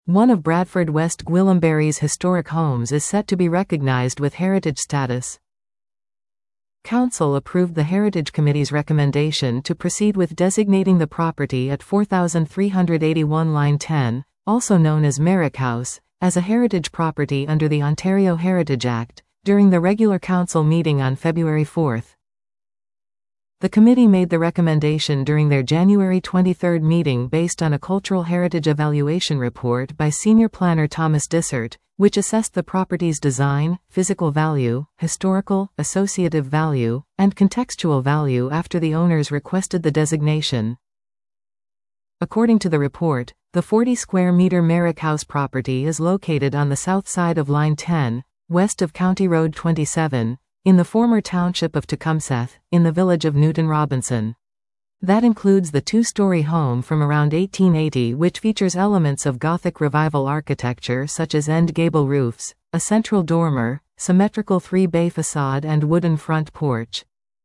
One of Bradford West Gwillimbury's historic homes is set to be recognised with heritage status. Council approved the Heritage Committee's recommendation to proceed with designating the property at 4381 Line 10, also known as Merrick House, as a heritage property under the Ontario Heritage Act, during the regular council meeting on February 4. The committee made the recommendation during their January 23 meeting based on a cultural heritage evaluation report by senior planner Thomas Dysart, which assessed the property's design, physical value, historical, associative value, and contextual value after the owners requested the designation. According to the report, the 40-square-meter Merrick House property is located on the south side of Line 10, west of County Road 27, in the former township of Tecumseth, in the village of Newton Robinson. That includes the two-story home from around 1880 which features elements of Gothic Revival architecture such as end gable roofs, a central dormer, symmetrical three-bay facade and wooden front porch.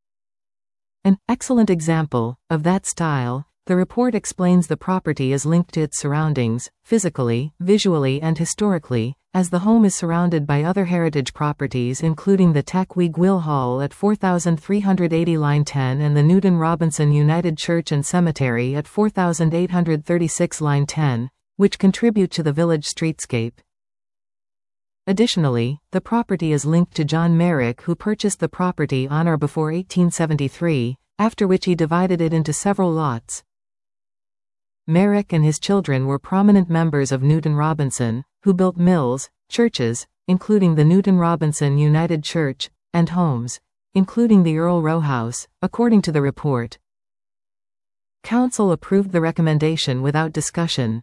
An excellent example of that style, the report explains the property is linked to its surroundings, physically, visually and historically, as the home is surrounded by other heritage properties including the Takwi Gwyl Hall at 4380 Line 10 and the Newton Robinson United Church and Cemetery at 4836 Line 10, which contribute to the village streetscape. Additionally, the property is linked to John Merrick, who purchased the property on or before 1873, after which he divided it into several lots. Merrick and his children were prominent members of Newton Robinson, who built mills, churches, including the Newton Robinson United Church, and homes, including the Earl Rowe House, according to the report. Council approved the recommendation without discussion.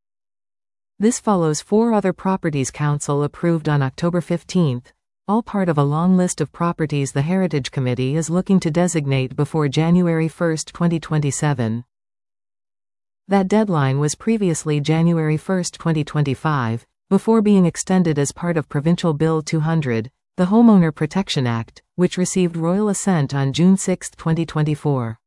This follows 4 other properties Council approved on October 15, all part of a long list of properties the Heritage Committee is looking to designate before January 1, 2027. That deadline was previously January 1, 2025, before being extended as part of Provincial Bill 200, the Homeowner Protection Act, which received royal assent on June 6, 2024.